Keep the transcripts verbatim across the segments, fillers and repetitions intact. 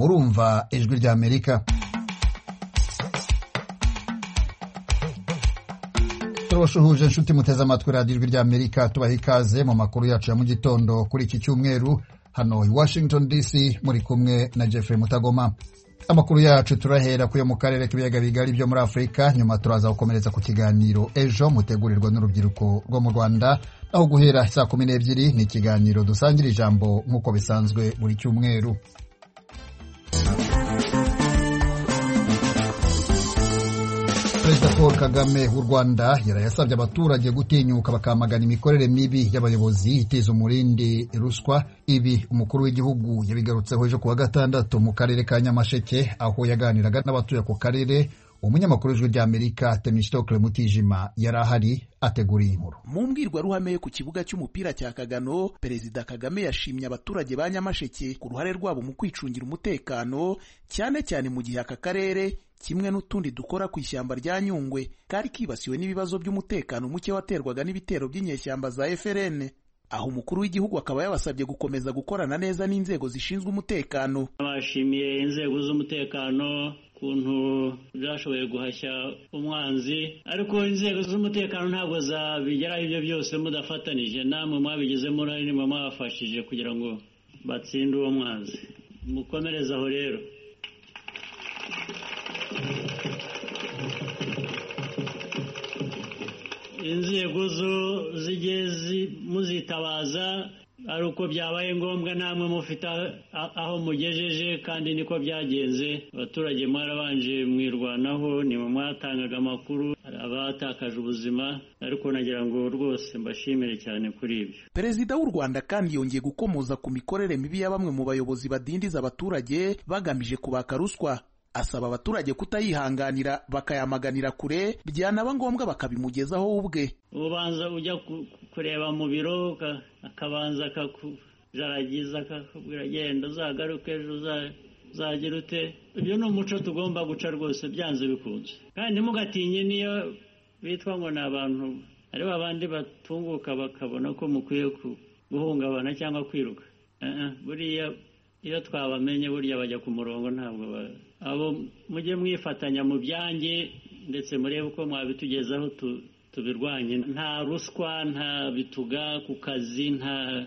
murumva ijwi rya Amerika. Turabashuhuje inshuti muteze amatwi radio ijwi rya Amerika, tubaha ikaze mu makuru yacu ya mu gitondo kuri iki cyumweru hano i Washington D C, muri kumwe na Jeffrey Mutagoma. Amakuru yacu turahera kuyo mu karere k'ibiyaga bigari byo muri Afrika, nyuma turaza gukomereza ku kiganiro ejo mutegurirwa n'urubyiruko rwo mu Rwanda, aho guhera saa kumi n'ebyiri ni ikiganiro dusangira ijambo nk'uko bisanzwe buri cyumweru. Perezida Paul Kagame w'u Rwanda yarayasabye abaturage gutinyuka bakamagana imikorere mibi y'abayobozi itiza umurindi ruswa. Ibi umukuru w'igihugu yabigarutseho ejo kuwa gatandatu mu karere ka Nyamasheke, aho yaganiraga n'abatuye ku karere. Umunyamakuru w'ijwi rya Amerika Temistokle Mutijima yarahari ateguriye inkuru. Mu mbwirwaruhame ku kibuga cy'umupira cya Kagano, Perezida Kagame yashimye abaturage ba Nyamasheke ku ruhare rwabo mu kwicungira umutekano, cyane cyane mu gihe aka karere kimwe n'utundi dukora ku ishyamba rya Nyungwe kari kibasiwe n'ibibazo by'umutekano muke waterwaga n'ibitero by'inyeshyamba za F R N. Aho umukuru w'igihugu akaba yabasabye gukomeza gukorana neza n'inzego zishinzwe umutekano. Abashimiye inzego z'umutekano kuntu zashoboye guhashya umwanzi, ariko inzego z'umutekano ntabwo zabigeraho ibyo byose mudafatanije. Namwe mwabigizemo uruhare, nimwe mwabafashije kugira ngo batsinde uwo mwanzi. Mukomereze aho rero. Inzego zo zigeze muzitabaza ari uko byabaye ngombwa, namwe mufite aho mugejeje, kandi niko byagenze. Abaturage mwarabanje mwirwanaho, nimwe mwatangaga amakuru, abatakaje ubuzima, ariko nagira ngo rwose mbashimire cyane kuri ibyo. Perezida w'u Rwanda kandi yongeye gukomoza ku mikorere mibi ya bamwe mu bayobozi badindiza abaturage bagamije kubaka ruswa. Asaba abaturage kutayihanganira bakayamaganira kure, byanaba ngombwa bakabimugezaho ubwe. Ubanza ujya kureba mu biro, akabanza akakujaragiza, akakubwira genda uzagaruke ejo uzagira ute. Ibyo ni umuco tugomba guca rwose byanze bikunze, kandi mugatinye niyo bitwa ngo ni abantu ari babandi batunguka bakabona ko mukwiye guhungabana cyangwa kwiruka. Buriya iyo twabamenye burya bajya ku murongo, ntabwo abo mujye mwifatanya mu byanjye, ndetse murebe uko mwabitugezaho tubirwanye. Nta ruswa, nta bituga ku kazi, nta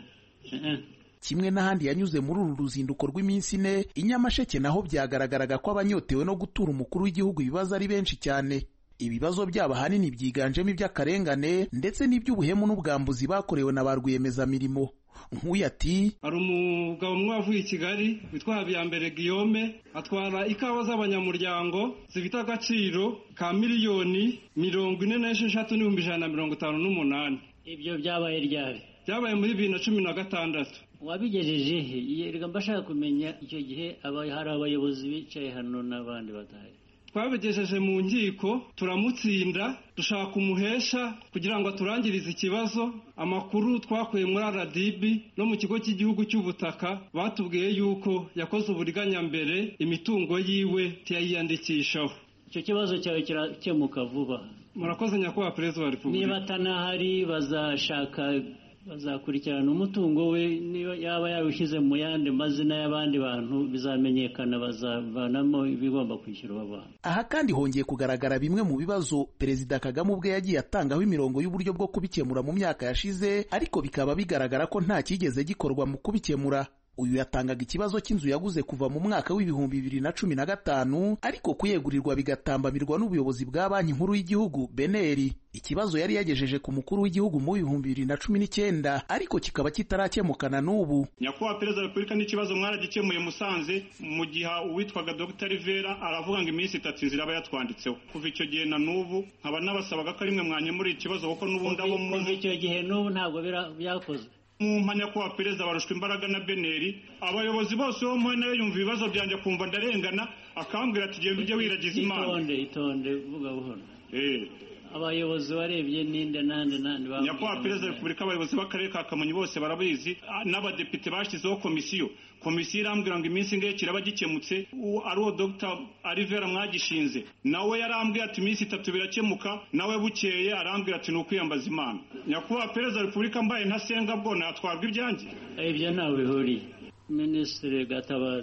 kimwe n'ahandi yanyuze muri uru ruzinduko rw'iminsi ine. I Nyamasheke naho byagaragaraga ko abanyotewe no gutura umukuru w'igihugu ibibazo ari benshi cyane. Ibibazo byabo ahanini byiganjemo iby'akarengane ndetse n'iby'ubuhemu n'ubwambuzi bakorewe na ba rwiyemezamirimo. Nk'uyu ati, hari umugabo umwe wavuye i Kigali witwa Habiyambere Guillaume, atwara ikawa z'abanyamuryango zifite agaciro ka miliyoni mirongo ine n'esheshatu n'ibihumbi ijana na mirongo itanu n'umunani. Ibyo byabaye ryari? Byabaye muri bibiri na cumi na gatandatu. Wabigejeje he? Reka mbashaka kumenya icyo gihe hari abayobozi bicaye hano n'abandi badahari. Twabigejeje mu nkiko, turamutsinda, dushaka umuhesha kugira ngo aturangirize ikibazo. Amakuru twakuye muri R D B no mu kigo cy'igihugu cy'ubutaka batubwiye yuko yakoze uburiganya mbere, imitungo yiwe tiyayiyandikishaho. Icyo kibazo cyawe kirakemuka vuba. Murakoze nyakubahwa Perezida wa Repubulika. Niba atanahari bazashaka bazakurikirana umutungo we, niba yaba yawushyize mu yandi mazina y'abandi bantu bizamenyekana, bazavanamo ibigomba kwishyurwa abantu. Aha kandi hongeye kugaragara bimwe mu bibazo Perezida Kagame ubwe yagiye atangaho imirongo y'uburyo bwo kubikemura mu myaka yashize, ariko bikaba bigaragara ko nta kigeze gikorwa mu kubikemura. Uyu yatangaga ikibazo cy'inzu yaguze kuva mu mwaka w'ibihumbi bibiri na cumi na gatanu, ariko kuyegurirwa bigatambamirwa n'ubuyobozi bwa Banki Nkuru y'Igihugu B N R. Ikibazo yari yagejeje ku mukuru w'igihugu mu bihumbi bibiri na cumi n'icyenda, ariko kikaba kitarakemukana n'ubu. Nyakubahwa Perezida wa Repubulika, n'ikibazo mwaragikemuye Musanze mu gihe uwitwaga Dr Rivera aravuga ngo iminsi itatu inzira aba yatwanditseho. Kuva icyo gihe na n'ubu nkaba nabasabaga ko rimwe mwanyemura ikibazo, kuko n'ubundi abo mu kuva icyo gihe n'ubu ntabwo byakozwe. Mu mpanya kuba Perezida barushwa imbaraga na B N R, abayobozi bose bo mu nayo yumva ibibazo byanjye kumva ndarengana, akambwira ati genda ujye wiragiza Imana. Itonde itonde vuga buhoro. Eh abayobozi warebye ninde nande nande ba Nyakubahwa Perezida wa Repubulika, abayobozi b'akarere ka Kamonyi bose barabizi, n'abadepite bashyizeho komisiyo. Komisiyo irambwira ngo iminsi ngiye kiraba gikemutse, ari uwo Dr Alivera mwagishinze nawe yarambwira ati iminsi itatu birakemuka, nawe bukeye arambwira ati nukwiyambaza Imana. Nyakubahwa Perezida wa Repubulika, mbaye ntasenga bwo natwarwa ibyanjye. Ibyo ntawe bihuriye. Minisitiri Gatabazi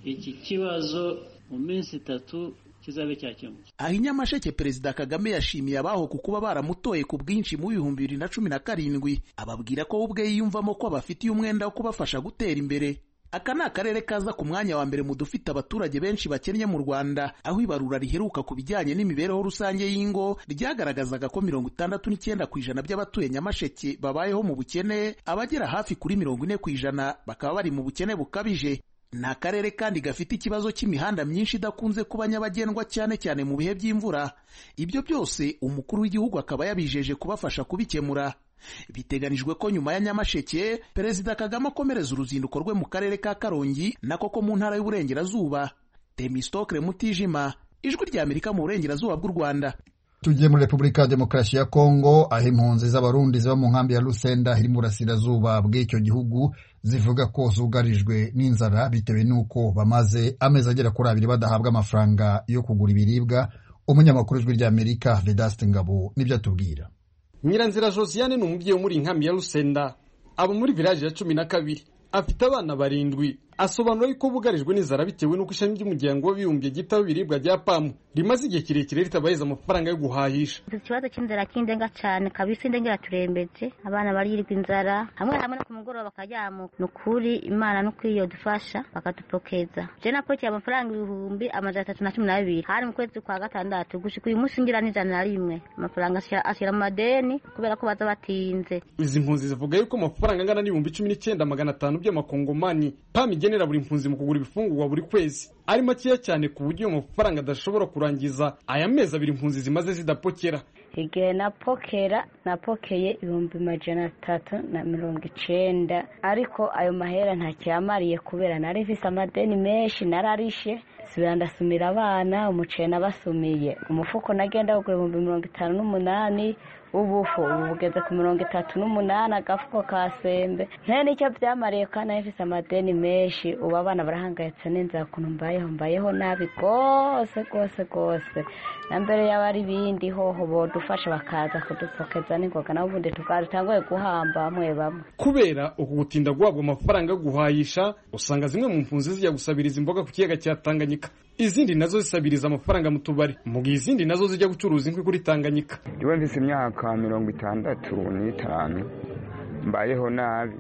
iki kibazo mu minsi itatu kizabe cyakemutse. Aho i Nyamasheke Perezida Kagame yashimiye abaho ku kuba baramutoye ku bwinshi mu bihumbi bibiri na cumi na karindwi, ababwira ko ubwe yiyumvamo ko abafitiye umwenda wo kubafasha gutera imbere. Aka ni akarere kaza ku mwanya wa mbere mu dufite abaturage benshi bakennye mu Rwanda, aho ibarura riheruka ku bijyanye n'imibereho rusange y'ingo ryagaragazaga ko mirongo itandatu n'icyenda ku ijana by'abatuye Nyamasheke babayeho mu bukene, abagera hafi kuri mirongo ine ku ijana bakaba bari mu bukene bukabije. Ni akarere kandi gafite ikibazo cy'imihanda myinshi idakunze kuba nyabagendwa cyane cyane mu bihe by'imvura. Ibyo byose umukuru w'igihugu akaba yabijeje kubafasha kubikemura. Biteganijwe ko nyuma ya Nyamasheke Perezida Kagame akomereza uruzinduko rwe mu karere ka Karongi nako ko mu ntara y'Uburengerazuba. Temistokle Mutijima, Ijwi ry'Amerika mu Burengerazuba bw'u Rwanda. Tugiye muri Repubulika ya Demokarasi ya Kongo, aho impunzi z'abarundi ziba mu nkambi ya Lusenda iri mu burasirazuba bw'icyo gihugu zivuga ko zugarijwe n'inzara bitewe n'uko bamaze amezi agera kuri abiri badahabwa amafaranga yo kugura ibiribwa. Umunyamakuru w'Ijwi ry'Amerika Vedaste Ngabo nibyo atubwira. Nyiranzira Josiane ni umubyeyi muri nkambi ya Lusenda, abo muri village ya cumi na kabiri, afite abana barindwi. Asobanura yuko bugarijwe n'inzara bitewe n'uko ishami ry'umuryango w'abibumbye gitaho ibiribwa rya pamu rimaze igihe kirekire ritabahiza amafaranga yo guhahisha. Ikibazo cy'inzara kindenga cyane kabisa, indengera turembetse, abana barirwa inzara, hamwe hamwe no ku mugoroba bakajyamu. Nukuri Imana no kwiyo dufasha bakatupokeza. Je napokiye amafaranga ibihumbi amajana atatu na cumi na bibiri hari mu kwezi kwa gatandatu, gushika uyu munsi ngira n'ijana na rimwe. Amafaranga ashira mu madeni kubera ko baza batinze. Izi mpunzi zivuga yuko amafaranga angana n'ibihumbi cumi n'icyenda magana atanu by'amakongomani pamu igenera buri mpunzi mu kugura ibifungurwa buri kwezi ari makeya cyane ku buryo amafaranga adashobora kurangiza aya mezi abiri impunzi zimaze zidapokera. Igihe napokera napokeye ibihumbi majana atatu na mirongo icenda, ariko ayo mahera ntacyamariye kubera nari mfise amadeni menshi nararishe, sibira ndasumira abana umuceri nabasumiye. Umufuko nagenda kugura ibihumbi mirongo itanu n'umunani, ubufu ubugeze ku mirongo itatu n'umunani agafuko ka sembe. Nta nicyo byamariye kandi nafise amadeni menshi. Ubu abana barahangayitse n'inzara ukuntu mbayeho mbayeho nabi rwose rwose rwose. Na mbere y'abari bindi hoho bodufasha bakaza kudupokeza n'ingoga naho ubundi tukatangoye guhamba bamwe bamwe. Kubera uku gutinda guhabwa amafaranga yo guhayisha, usanga zimwe mu mpunzi zijya gusabiriza imboga ku kiyaga cya Tanganyika, izindi nazo zisabiriza amafaranga mu tubari, mu gihe izindi nazo zijya gucuruza inkwi kuri Tanganyika. Iwe mfise imyaka mirongo itandatu n'itanu, mbayeho nabi,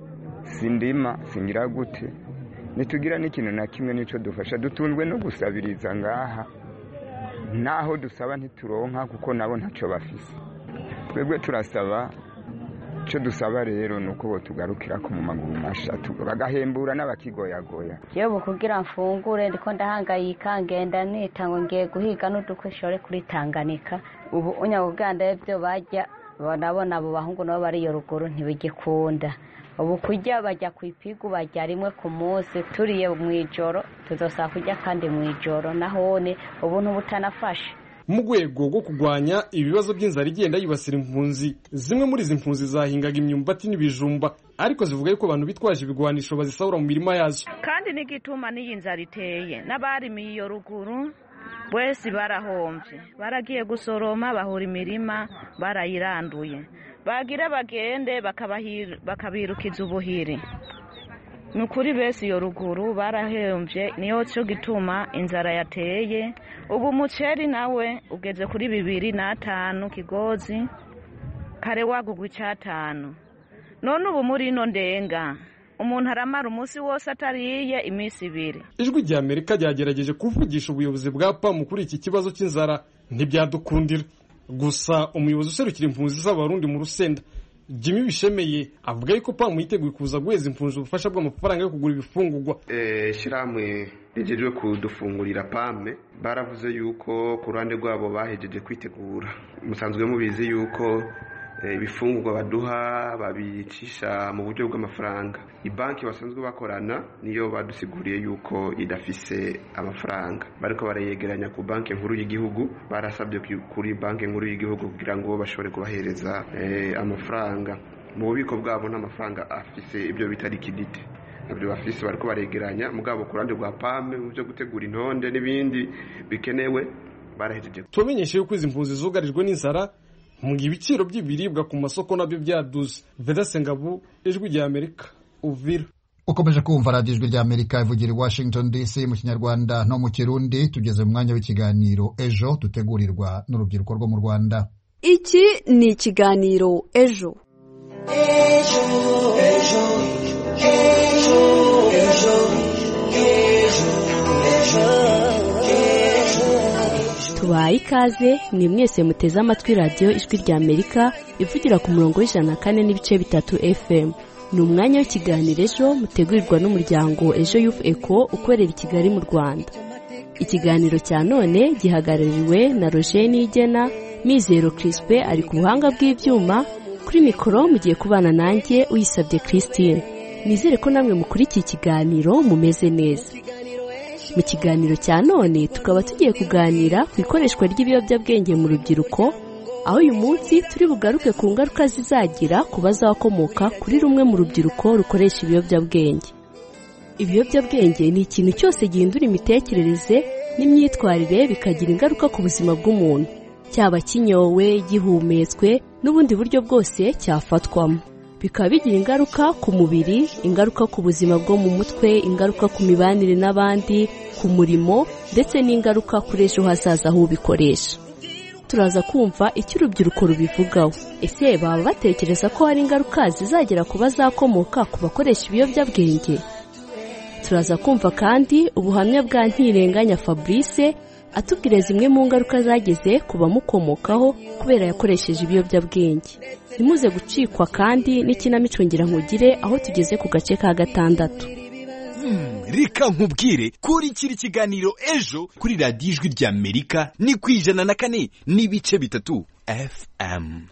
sindima singira gute, nitugira n'ikintu na kimwe nico dufasha, dutunzwe no gusabiriza ngaha, naho dusaba ntituronka kuko nabo ntaco bafise. Twebwe turasaba, cyo dusaba rero nuko bo tugarukira ko mu maguru mashatu bagahembura n'abakigoyagoya. Yewe kugira mfungure ndiko ndahangayika ngenda nita ngo ngiye guhiga n'udukwishore kuri Tanganyika. Ubu unyabuganda ibyo bajya banabona abo bahungu nabo bari yo ruguru ntibigikunda. Ubu kujya bajya kwipigu bajya rimwe ku munsi, turiye mu ijoro tuzosaba kujya kandi mu ijoro nahone ubu ntubutanafashe. Mu rwego rwo kugwanya ibibazo by'inzara igenda yibasira impunzi, zimwe muri izi mpunzi zahingaga imyumbati n'ibijumba, ariko zivuga yuko abantu bitwaje ibigwanisho bazisahura mu mirima yazo. Kandi n'igituma n'iyi nzara iteye n'abarimiye iyo ruguru bwese barahombye, baragiye gusoroma bahura imirima barayiranduye, bagira bagende bakabirukiza ubuhiri. Nukuri bese iyo ruguru barahembye, niyo cyo gituma inzara yateye. Ubu muceri nawe ugeze kuri bibiri n'atanu kigozi, kare wagugwa icyatanu. None ubu muri ino ndenga umuntu aramara umunsi wose atariye iminsi ibiri. Ijwi ry'Amerika ryagerageje kuvugisha ubuyobozi bwa pamu kuri iki kibazo cy'inzara ntibyadukundira. Gusa umuyobozi userukira impunzi z'abarundi mu Rusenda Jimmy Bishemeye avuga yuko pamu yiteguye kuza guheza impunzi ubufasha bw'amafaranga yo kugura ibifungurwa. Eh shiramwe rijeje kudufungurira pame baravuze yuko ku ruhande rwabo bahejeje kwitegura. Musanzwe mubizi yuko ibifungurwa baduha babicisha mu buryo bw'amafaranga. Ibanki basanzwe bakorana niyo badusiguriye yuko idafise amafaranga, bariko barayegeranya ku banki nkuru y'igihugu. Barasabye kuri banki nkuru y'igihugu kugira ngo bashobore kubahereza eh, amafaranga. Mu bubiko bwabo n'amafaranga afise ibyo bita liquidity, nabyo bafise bariko baregeranya mugabo ku ruhande rwa pame mu byo gutegura intonde n'ibindi bikenewe barahejeje. Tumenyeshe yuko izi mpunzi zugarijwe n'inzara mu ibiciro by'ibiribwa ku masoko nabyo byaduze. Vedaste Ngabo, Ijwi ry'Amerika, Uvira. ukomeje kumva radiyo ijwi rya Amerika ivugira i Washington D C mu Kinyarwanda no mu Kirundi. Tugeze mu mwanya w'ikiganiro ejo dutegurirwa n'urubyiruko rwo mu Rwanda. Iki ni ikiganiro ejo. Ejo, ejo, ejo, ejo, ejo, ejo. Tubaye ikaze ni mwese muteze amatwi radiyo ijwi rya Amerika ivugira ku murongo w'ijana na kane n'ibice bitatu F M. Ni umwanya w'ikiganiro ejo mutegurirwa n'umuryango Ejo Youth Echo ukorera i Kigali mu Rwanda. Ikiganiro cya none gihagarariwe na Roger Nigena, Mizero Crispe ari ku buhanga bw'ibyuma, kuri mikoro mugiye kubana nanjye uyisabye Christine. Nizere ko namwe mukuri iki kiganiro mumeze neza. Mu kiganiro cya none tukaba tugiye kuganira ku ikoreshwa ry'ibiyobyabwenge mu rubyiruko, aho uyu munsi turi bugaruke ku ngaruka zizagira ku bazakomoka kuri rumwe mu rubyiruko rukoresha ibiyobyabwenge. Ibiyobyabwenge ni ikintu cyose gihindura imitekerereze n'imyitwarire bikagira ingaruka ku buzima bw'umuntu, cyaba kinyowe, gihumetswe n'ubundi buryo bwose cyafatwamo. Bikaba bigira ingaruka ku mubiri, ingaruka ku buzima bwo mu mutwe, ingaruka ku mibanire n'abandi, ku murimo ndetse n'ingaruka kuri ejo hazaza aho ubikoresha. Turaza kumva icyo urubyiruko rubivugaho. Ese baba batekereza ko hari ingaruka zizagera ku bazakomoka ku bakoresha ibiyobyabwenge? Turaza kumva kandi ubuhamya bwa Ntirenganya Fabrice atubwira zimwe mu ngaruka zageze ku bamukomokaho kubera yakoresheje ibiyobyabwenge. Nimuze gucikwa kandi n'ikinamico Ngirankugire aho tugeze ku gace ka gatandatu. Reka nkubwire kuri kiri kiganiro ejo kuri radiyo ijwi rya Amerika ni ku ijana na kane n'ibice bitatu F M.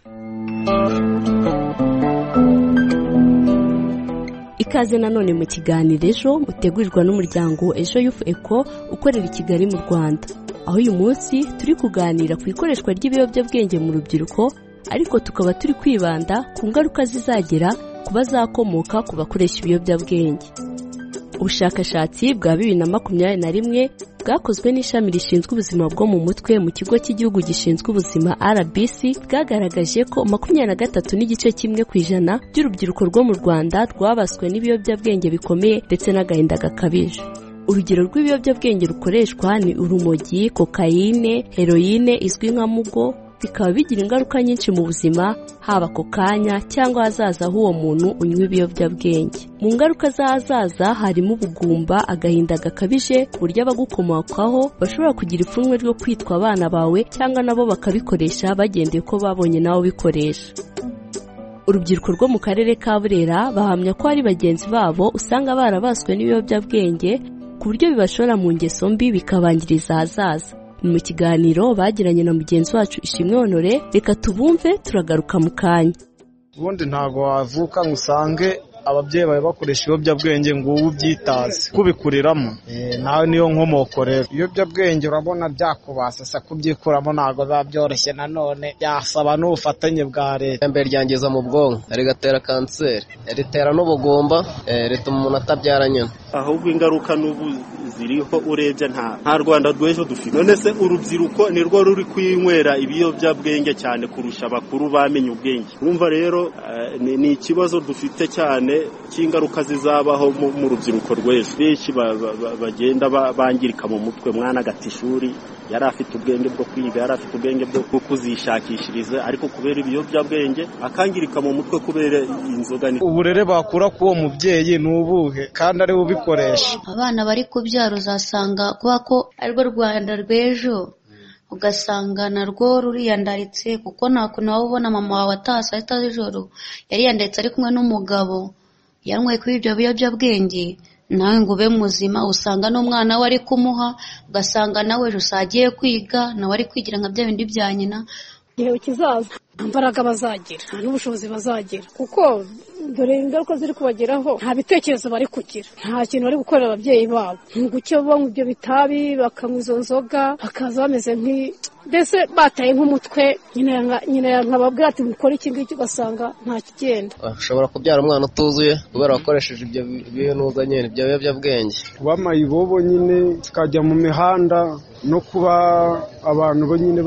Ikaze nanone mu kiganiro ejo mutegurirwa n'umuryango Ejo Youth Echo ukorera i Kigali mu Rwanda, aho uyu munsi turi kuganira ku ikoreshwa ry'ibiyobyabwenge mu rubyiruko, ariko tukaba turi kwibanda ku ngaruka zizagera ku bazakomoka ku bakoresha ibiyobyabwenge. Ubushakashatsi bwa bibiri na makumyabiri na rimwe bwakozwe n'ishami rishinzwe ubuzima bwo mu mutwe mu kigo cy'igihugu gishinzwe ubuzima R B C bwagaragaje ko makumyabiri na gatatu n'igice kimwe ku ijana by'urubyiruko rwo mu Rwanda rwabaswe n'ibiyobyabwenge bikomeye ndetse n'agahinda gakabije. Urugero rw'ibiyobyabwenge rukoreshwa ni urumogi, kokayine, heroine izwi nka mugo, bikaba bigira ingaruka nyinshi mu buzima, haba ako kanya cyangwa hazaza h'uwo muntu unywa ibiyobyabwenge. Mu ngaruka z'ahazaza harimo ubugumba, agahinda gakabije ku buryo abagukomokaho bashobora kugira ipfunwe ryo kwitwa abana bawe cyangwa nabo bakabikoresha bagendeye ko babonye nawe bikoresha. Urubyiruko rwo mu karere ka Burera bahamya ko ari bagenzi babo usanga barabaswe n'ibiyobyabwenge ku buryo bibashora mu ngeso mbi bikabangiriza ahazaza. Mu kiganiro bagiranye na mugenzi wacu Ishimwe Honore, reka tubumve turagaruka mu kanya. Ubundi ntago wavuka ngo usange ababyeyi bawe bakoresha ibiyobyabwenge ngo ubu byitaze kubikuriramo. Eh nawe niyo nkomoko rero. Ibiyobyabwenge urabona byakubasasa kubyikuramo ntago babyoroshye, nanone byasaba n'ubufatanye bwa leta. Mbere ryangiza mu bwonko, rigatera kanseri, ritera n'ubugumba, rituma umuntu atabyara nyine. Ahubwo ingaruka n'ubu ziriho urebye nta nta Rwanda rw'ejo dufite. None se urubyiruko ni rwo ruri kwinywera ibiyobyabwenge cyane kurusha abakuru bamenye ubwenge. Urumva rero uh, ni, ni ikibazo dufite cyane cy'ingaruka zizabaho mu, mu rubyiruko rw'ejo. Benshi bagenda ba, ba, bangirika mu mutwe, mwana agata ishuri, yari afite ubwenge bwo kwiga, yari afite ubwenge bwo kuzishakishiriza, ariko kubera ibiyobyabwenge akangirika mu mutwe kubera inzoga. Uburere bakura ku uwo mubyeyi n'ubuhe kandi ari ubikoresha. Abana bari kubyara uzasanga kuba ko arirwo Rwanda rw'ejo, ugasanga narwo ruriyandaritse, kuko nako nawe ubona mama wawe atasa ahita z'ijoro yari yandaritse ari kumwe n'umugabo yanyweye kuri ibyo biyobyabwenge, nawe ngo ube muzima, usanga n'umwana we ari kumuha, ugasanga nawe ejo usagiye kwiga nawe ari kwigira nka bya bindi bya nyina. Igihe kizaza imbaraga bazagira n'ubushobozi bazagira, kuko dore ingaruka ziri kubageraho nta bitekerezo bari kugira, nta kintu bari gukorera ababyeyi babo, ngucyo banywa ibyo bitabi, bakanywa izo nzoga, bakaza bameze nk'i mbese bataye nk'umutwe. nyine nkababwira ati mukora iki ngiki, ugasanga nta kigenda. Ushobora kubyara umwana utuzuye kubera wakoresheje ibyo bintu nyine ibyo biyobyabwenge. Kuba mayibobo nyine tukajya mu mihanda no kuba abantu bo nyine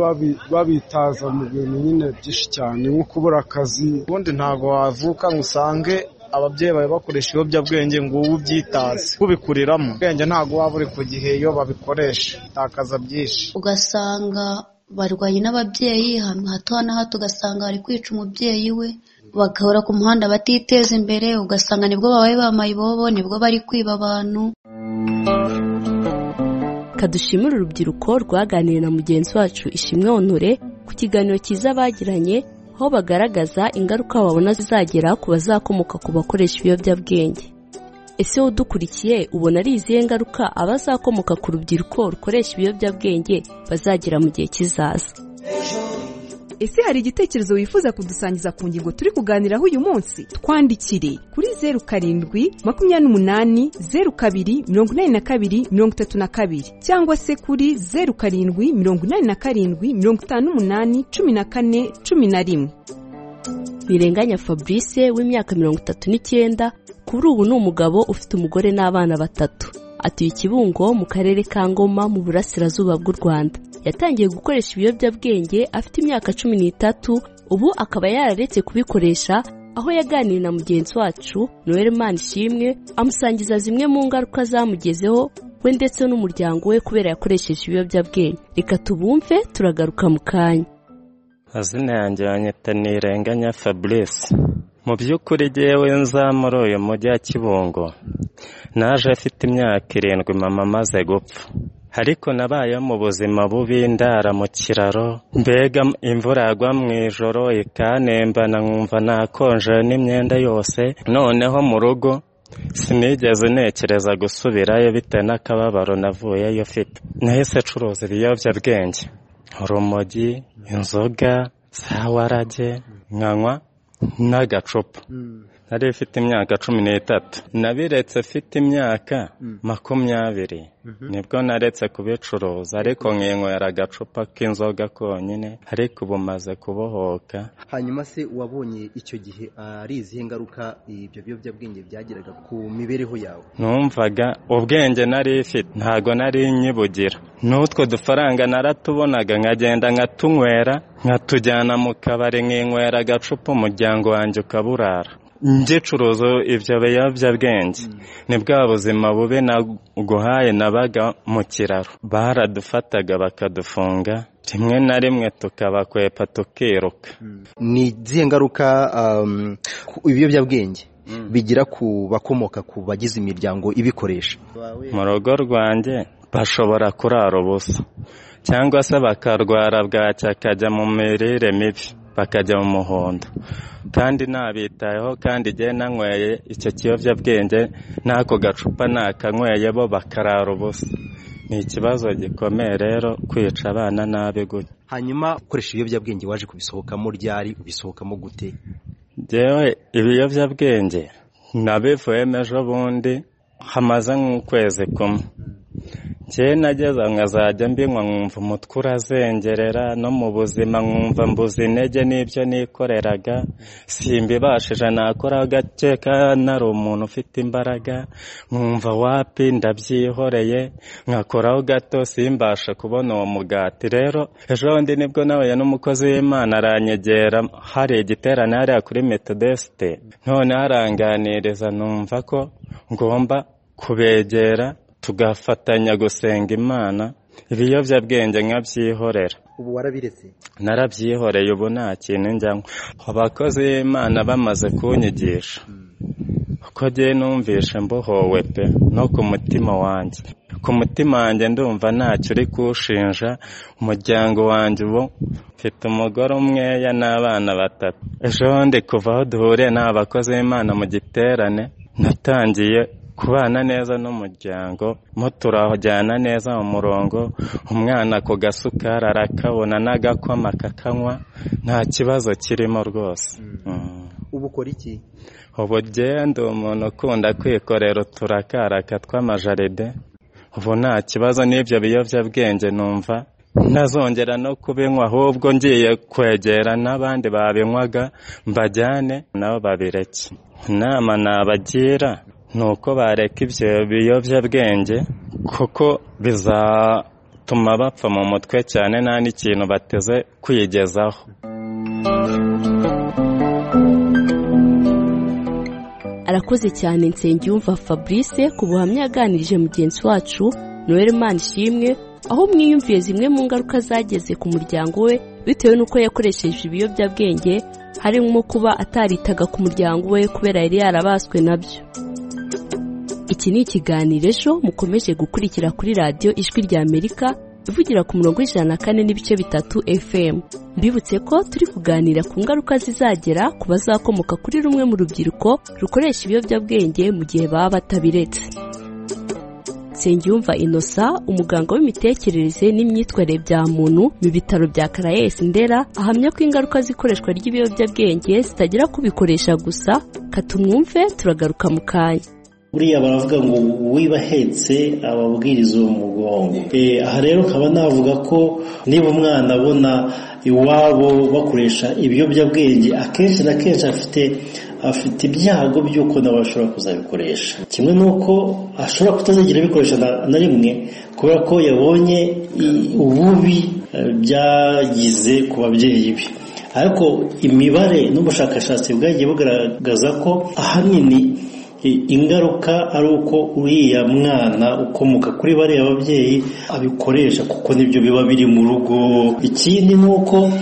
babitaza mu bintu nyine byinshi cyane nko kubura akazi. Ubundi ntago wavuka ngo usange ababyeyi bawe bakoresha ibiyobyabwenge ngo ubu byitaze kubikuriramo ubwenge ntabwo waba uri ku gihe iyo babikoresha takaza byinshi ugasanga barwanye n'ababyeyi ahantu hato na hato ugasanga bari kwica umubyeyi we bagahora ku muhanda batiteza imbere ugasanga nibwo babaye bamaye ibobo nibwo bari kwiba abantu. Kadushimira urubyiruko rwaganiriye na mugenzi wacu Ishimwe Honore ku kiganiro cyiza bagiranye aho bagaragaza ingaruka babona zizagera ku bazakomoka ku bakoresha ibiyobyabwenge. Ese udukurikiye ubona ari izihe ngaruka abazakomoka ku rubyiruko rukoresha ibiyobyabwenge bazagira mu gihe kizaza? Ese hari igitekerezo wifuza kudusangiza ku ngingo turi kuganiraho uyu munsi? Twandikire kuri zeru karindwi makumyabiri n'umunani zeru kabiri mirongo inani na kabiri mirongo itatu na kabiri cyangwa se kuri zeru karindwi mirongo inani na karindwi mirongo itanu n'umunani cumi na kane cumi na rimwe. Birenganya Fabrice w'imyaka mirongo itatu n'icyenda kuri ubu ni umugabo ufite umugore n'abana batatu. Atuye Kibungo mu karere ka Ngoma mu burasirazuba bw'u Rwanda. Yatangiye gukoresha ibiyobyabwenge afite imyaka cumi n'itatu, ubu akaba yararetse kubikoresha, aho yaganiriye na mugenzi wacu Noel Manishimwe amusangiza zimwe mu ngaruka zamugezeho we ndetse n'umuryango we kubera yakoresheje ibiyobyabwenge. Reka tubumve turagaruka mu kanya. Azina yanjye yanyita Nirenganya Fabrice. Mu by'ukuri jyewe nza muri uyu mujyi wa Kibungo naje afite imyaka irindwi mama amaze gupfa, ariko nabaye mu buzima bubi ndara mu kiraro, mbega imvura yagwa mu ijoro ikanembana nkumva nakonje n'imyenda yose. Noneho mu rugo sinigeze ntekereza gusubirayo bitewe n'akababaro navuyeyo mfite. Nahise curuza ibiyobyabwenge, urumogi, inzoga, za warage, nkanywa n'agacupa. Nari mfite imyaka cumi n'itatu, nabiretse mfite imyaka makumyabiri, nibwo naretse kubicuruza, ariko nkinywera agacupa k'inzoga konyine, ariko ubu maze kubohoka. Hanyuma se wabonye icyo gihe ari izihe ngaruka ibyo biyobyabwenge byagiraga ku mibereho yawe? Numvaga ubwenge nari mfite ntago nari nyibugira, n'utwo dufaranga naratubonaga nkagenda nkatunywera, nkatujyana mu kabari nkinywera agacupa, umuryango wanjye ukaburara. Ngicuruza ibyo biyobyabwenge ni bwa buzima bubi naguhaye. Nabaga mu kiraro, baradufataga bakadufunga, rimwe na rimwe tukabakwepa tukiruka. Ni izihe ngaruka ibiyobyabwenge bigira ku bakomoka ku bagize imiryango ibikoresha? Mu rugo rwanjye bashobora kurara ubusa, cyangwa se bakarwara bwacya akajya mu mirire mibi, bakajya mu muhondo, kandi nabitayeho. Kandi igihe nanyweye icyo kiyobyabwenge n'ako gacupa nakanyweye, bo bakarara ubusa. Ni ikibazo gikomeye rero kwica abana nabi gutya. Hanyuma ukoresha ibiyobyabwenge waje kubisohokamo ryari, ubisohokamo gute? Jewe ibiyobyabwenge nabivuyemo ejo bundi hamaze nk'ukwezi kumwe. Njye nageze nkazajya mbinywa nkumva umutwe urazengerera, no mu buzima nkumva mbuze intege n'ibyo nikoreraga, simbibashije nakora gake nari umuntu ufite imbaraga, nkumva wapi ndabyihoreye, nkakoraho gato simbasha kubona uwo mugati. Rero ejo bundi nibwo nahuye n'umukozi w'Imana aranyegera, hari igiterane hariya kuri Methodiste, none aranganiriza numva ko ngomba kubegera tugafatanya gusenga Imana, ibiyobyabwenge nkabyihorera. Ubu warabiretse? Narabyihoreye, ubu nta kintu njyanywa. Abakozi b'Imana bamaze kunyigisha, uko jye numvishe mbohowe pe, no ku mutima wanjye. Ku mutima wanjye ndumva ntacyo uri kushinja. Umuryango wanjye ubu mfite umugore umweya n'abana batatu. Ejo bundi kuva aho duhuriye n'abakozi b'Imana mu giterane, natangiye kubana neza n'umuryango, mo turajyana neza mu murongo. Umwana ku gasukari arakabona n'agakoma akakanywa, nta kibazo kirimo rwose. Ubu ukora iki? Ubu genda umuntu ukunda kwikorera uturakaraka tw'amajaride. Ubu nta kibazo n'ibyo biyobyabwenge numva ntazongera no kubinywa, ahubwo ngiye kwegera n'abandi babinywaga mbajyane nabo babireke. Inama nabagira nuko bareka ibyo biyobyabwenge, kuko bizatuma bapfa mu mutwe cyane, nta n'ikintu bateze kwigezaho. arakoze cyane Nsengiyumva Fabrice ku buhamya yaganirije mugenzi wacu Noel Manishimwe, aho mwiyumviye zimwe mu ngaruka zageze ku muryango we bitewe n'uko yakoresheje ibiyobyabwenge, harimo kuba ataritaga ku muryango we kubera yari yarabaswe nabyo. Iki ni ikiganiro ejo mukomeje gukurikira kuri radiyo Ijwi rya Amerika ivugira ku murongo w'ijana na kane n'ibice bitatu F M. Mbibutse ko turi kuganira ku ngaruka zizagera ku bazakomoka kuri rumwe mu rubyiruko rukoresha ibiyobyabwenge mu gihe baba batabiretse. Nsengiyumva Innocent, umuganga w'imitekerereze n'imyitwarire bya muntu mu bitaro bya Caraes Ndera, ahamya ko ingaruka z'ikoreshwa ry'ibiyobyabwenge zitagera kubikoresha gusa. Katumwumve turagaruka mu kanya. Buriya baravuga ngo wibahetse ababwiriza uwo mugongo. Eh aha rero nkaba navuga ko niba umwana abona iwabo bakoresha ibiyobyabwenge, akenshi na kenshi afite afite ibyago by'uko nawe ashobora kuzabikoresha. Kimwe nuko ashobora kutazagira bikoresha na, na rimwe kubera ko yabonye ububi byagize ku babyeyi be. Ariko imibare n'ubushakashatsi bwagiye bugaragaza ko ahanini ingaruka ari uko uriya mwana ukomoka kuri bariya ababyeyi abikoresha, kuko nibyo biba biri mu rugo. Ikindi ni uko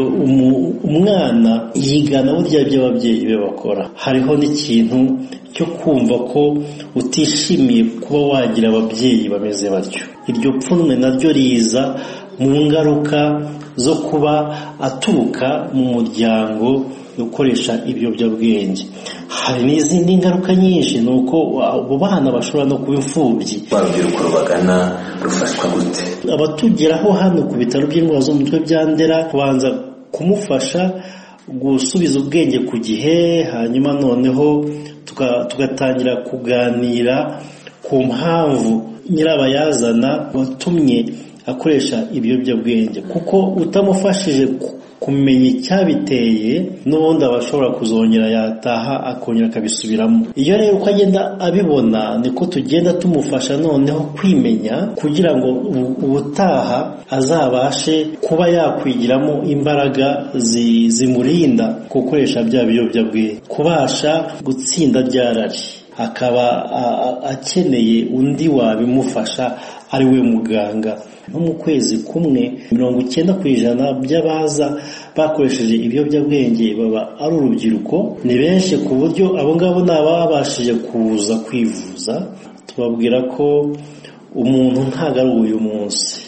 umwana yigana burya by'ababyeyi be bakora. Hariho n'ikintu cyo kumva ko utishimiye kuba wagira ababyeyi bameze batyo. Iryo pfunwe naryo riza mu ngaruka zo kuba aturuka mu muryango ukoresha ibiyobyabwenge. Hari n'izindi ngaruka nyinshi, nuko abo bana bashobora no kuba imfubyi. Urubyiruko rubagana rufashwa gute? Abatugeraho hano ku bitaro by'indwara zo mu mutwe bya Ndera kubanza kumufasha gusubiza ubwenge ku gihe, hanyuma noneho tugatangira kuganira ku mpamvu nyirabayazana watumye akoresha ibiyobyabwenge, kuko utamufashije kumenya icyabiteye n'ubundi abashobora kuzongera yataha akongera akabisubiramo. Iyo rero uko agenda abibona niko tugenda tumufasha noneho kwimenya, kugira ngo ubutaha azabashe kuba yakwigiramo imbaraga zi, zimurinda gukoresha bya biyobyabwenge, kubasha gutsinda ryarari, akaba akeneye undi wabimufasha ari we muganga. No mu kwezi kumwe mirongo icyenda ku ijana by'abaza bakoresheje ibiyobyabwenge baba ari urubyiruko. Ni benshi ku buryo abo ngabo nababashije kuza kwivuza. Tubabwira ko umuntu ntago ari uyu munsi,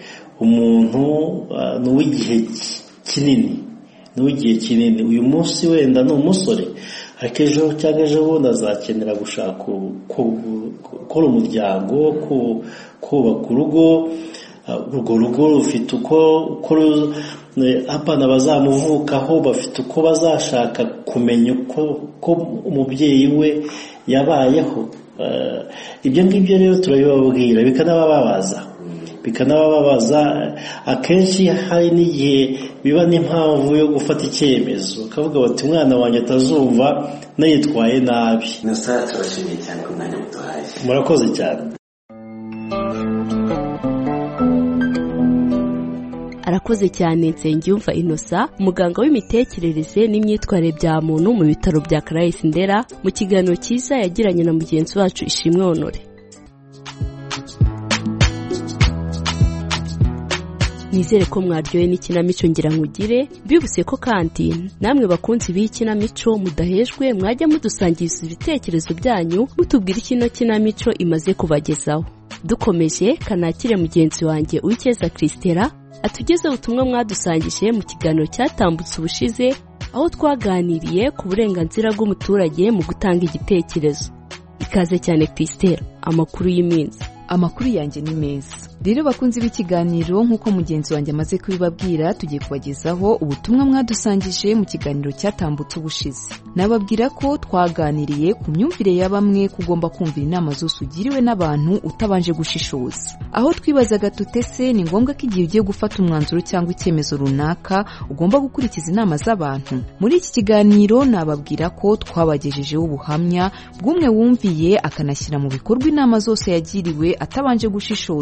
umuntu uh, n'uw'igihe kinini n'uw'igihe kinini. Uyu munsi wenda ni umusore, ariko ejo cyangwa ejo bundi azakenera gushaka gukora umuryango, kubaka urugo. Urwo rugo rufite uko abana bazamuvukaho, bafite uko bazashaka kumenya uko umubyeyi we yabayeho. Ibyo ngibyo rero turabibabwira, bikanabababaza bikanabababaza akenshi hari n'igihe biba n'impamvu yo gufata icyemezo, bakavuga bati umwana wanjye atazumva nayitwaye nabi. Innocent, turashimiye cyane ku mwanya muduhaye. Murakoze cyane. Arakoze cyane Nsengiyumva Innocent, umuganga w'imitekerereze n'imyitwarire bya muntu mu bitaro bya Caraes Ndera, mu kiganiro cyiza yagiranye na mugenzi wacu Ishimwe Honore. Nizere ko mwaryoye n'ikinamico ngira nkugire. Mbibutse ko kandi namwe bakunzi b'ikinamico mudahejwe mwajya mudusangiza ibitekerezo byanyu, mutubwira ikino kinamico imaze kubagezaho. Dukomeje kanakire mugenzi wanjye Uwikeza Christera atugeze ubutumwa mwadusangije mu kiganiro cyatambutse ubushize, aho twaganiriye ku burenganzira bw'umuturage mu gutanga igitekerezo. Ikaze cyane Christera, amakuru y'iminsi. Amakuru yanjye ni meza. Rero bakunzi b'ikiganiro, nk'uko mugenzi wanjye amaze kubibabwira, tugiye kubagezaho ubutumwa mwadusangije mu kiganiro cyatambutse ubushize. Nababwira ko twaganiriye ku myumvire ya bamwe kugomba kumvira inama zose ugiriwe n'abantu utabanje gushishoza. Aho twibazaga tutese ni ngombwa ko igihe ugiye gufata umwanzuro cyangwa icyemezo runaka ugomba gukurikiza inama z'abantu. Muri iki kiganiro nababwira ko twabagejejeho ubuhamya bw'umwe wumviye akanashyira mu bikorwa inama zose yagiriwe atabanje gushishoza,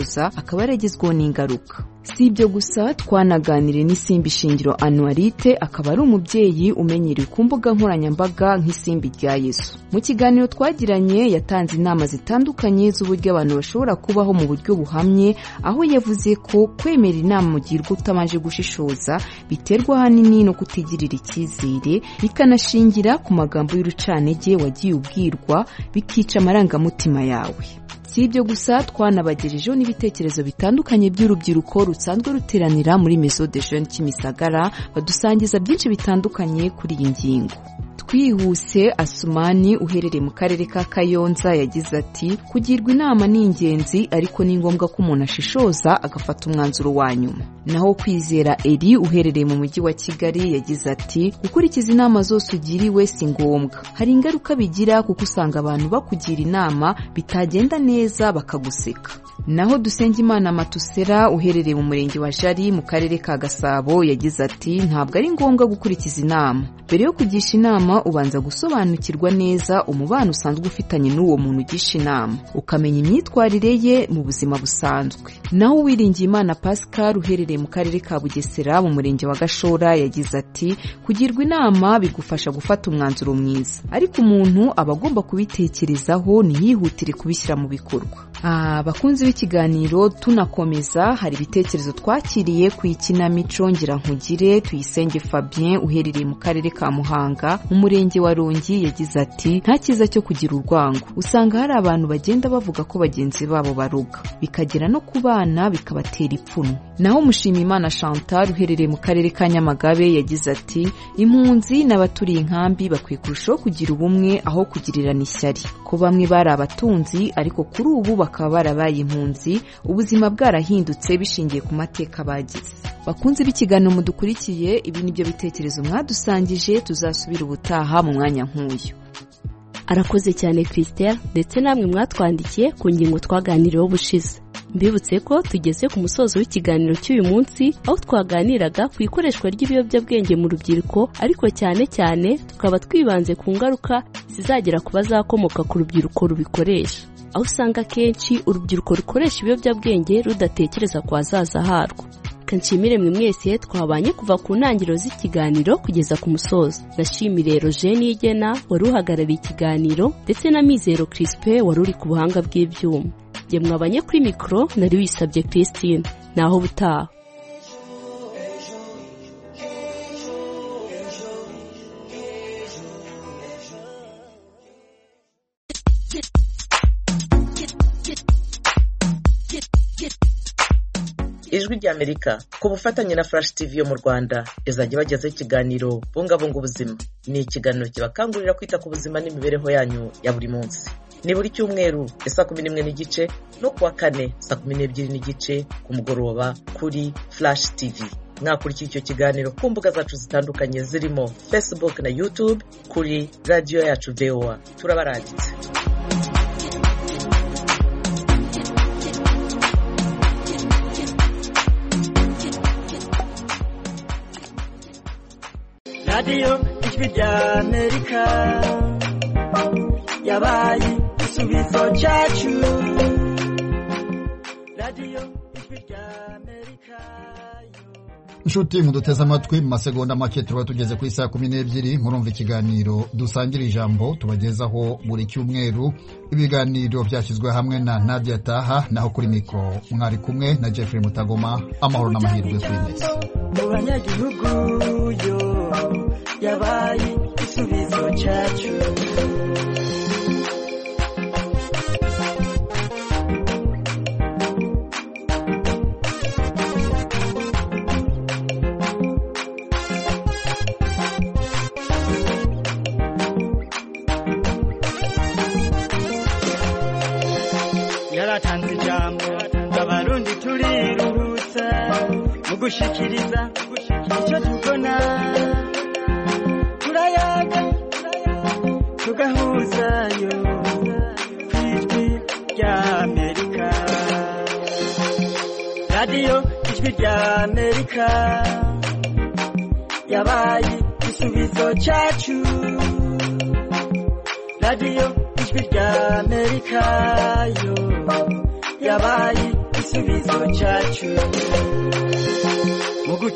akaba yaragezweho n'ingaruka. Si ibyo gusa, twanaganire n'Isimbi Shingiro Anuarite, akaba ari umubyeyi umenyerewe ku mbuga nkoranyambaga nk'Isimbi rya Yesu. Mu kiganiro twagiranye yatanze inama zitandukanye z'uburyo abantu bashobora kubaho mu buryo buhamye, aho yavuze ko kwemera inama mu gihe utamanje gushishoza biterwa ahanini no kutigirira icyizere, bikanashingira ku magambo y'urucanege wagiye ubwirwa bikica amarangamutima yawe. Si ibyo gusa, twanabagejejeho n'ibitekerezo bitandukanye by'urubyiruko rusanzwe ruteranira muri Maison des Jeunes Kimisagara, badusangiza byinshi bitandukanye kuri iyi ngingo. Twihuse, Asumani uherereye mu karere ka Kayonza yagize ati kugirwa inama ni ingenzi, ariko ni ngombwa ko umuntu ashishoza agafata umwanzuro wa nyuma. Naho Kwizera Eri uherereye mu mujyi wa Kigali yagize ati gukurikiza inama zose ugiriwe si ngombwa, hari ingaruka bigira kuko usanga abantu bakugira inama bitagenda neza bakaguseka. Naho Dusengimana Matusera uherereye mu murenge wa Jari mu karere ka Gasabo yagize ati ntabwo ari ngombwa gukurikiza inama, mbere yo kugisha inama ubanza gusobanukirwa neza umubano usanzwe ufitanye n'uwo muntu ugisha inama, ukamenya imyitwarire ye mu buzima busanzwe. Naho Uwiringiyimana Pascal uherereye mu karere ka Bugesera mu murenge wa Gashora yagize ati kugirwa inama bigufasha gufata umwanzuro mwiza, ariko umuntu aba agomba kubitekerezaho ntiyihutire kubishyira mu bikorwa. Ah, bakunzi b'ikiganiro tunakomeza, hari ibitekerezo twakiriye ku ikinamico Ngira Nkugire. Tuyisenge Fabien uherereye mu karere ka Muhanga mu murenge wa Rongi yagize ati nta cyiza cyo kugira urwango, usanga hari abantu bagenda bavuga ko bagenzi babo baruga, bikagera no ku bana bikabatera ipfunwe. Naho Mushimiyimana Chantal uherereye mu karere ka Nyamagabe yagize ati impunzi n'abaturiye inkambi bakwiye kurushaho kugira ubumwe aho kugirirana ishyari, ko bamwe bari abatunzi ariko kuri ubu bakaba barabaye impunzi, ubuzima bwarahindutse bishingiye ku mateka bagize. Bakunze b'ikiganiro mudukurikiye, ibi nibyo bitekerezo mwadusangije, tuzasubira ubutaha mu mwanya nk'uyu. Arakoze cyane Christelle, ndetse namwe mwatwandikiye ku ngingo twaganiriyeho ubushize. Mbibutse ko tugeze ku musozo w'ikiganiro cy'uyu munsi, aho twaganiraga ku ikoreshwa ry'ibiyobyabwenge mu rubyiruko, ariko cyane cyane tukaba twibanze ku ngaruka zizagera ku bazakomoka ku rubyiruko rubikoresha, aho usanga kenshi urubyiruko rukoresha ibiyobyabwenge rudatekereza ku hazaza harwo. Kanshimire mwe mwese twabanye kuva ku ntangiriro z'ikiganiro kugeza ku musozo. Nashimire Roger Nigena wari uhagarariye ikiganiro, ndetse na Mizero Crispin wari uri ku buhanga bw'ibyuma. Jye mwabanye kuri mikoro nari Wisabye Christine. Naho butaha. Ijwi ry'Amerika ku bufatanye na Flash T V yo mu Rwanda izajya bagezaho ikiganiro bungabunga ubuzima. Ni ikiganiro kibakangurira kwita ku buzima n'imibereho yanyu ya buri munsi. Ni buri cyumweru saa kumi n'imwe n'igice no kuwa kane saa kumi n'ebyiri n'igice ku mugoroba kuri Flash T V. Mwakurikira icyo kiganiro ku mbuga zacu zitandukanye zirimo Facebook na YouTube kuri radio yacu V O A. Turabarangitse. Radio Ijwi ry'Amerika yabaye igisubizo cyacu. Radio Ijwi ry'Amerika. Inshuti muduteze amatwi mu masegonda make tuba tugeze ku isaha kumi n'ebyiri, murumva ikiganiro dusangira ijambo tubagezaho buri cyumweru. Ibiganiro byashyizwe hamwe na Nadia Taha, naho kuri mikro mwari kumwe na Jeffrey Mutagoma. Amahoro n'amahirwe kuri mwese. Mu banyagihugu yo yabaye igisubizo cyacu. Yaratanze ijambo abarundi turiruhutsa mu gushikiriza icyo tubona, turayaga tugahuzayo kw'Ijwi ry'Amerika. Radio Ijwi ry'Amerika yabaye igisubizo cyacu. Radio Ijwi ry'Amerika yo yabaye igisubizo cyacu mu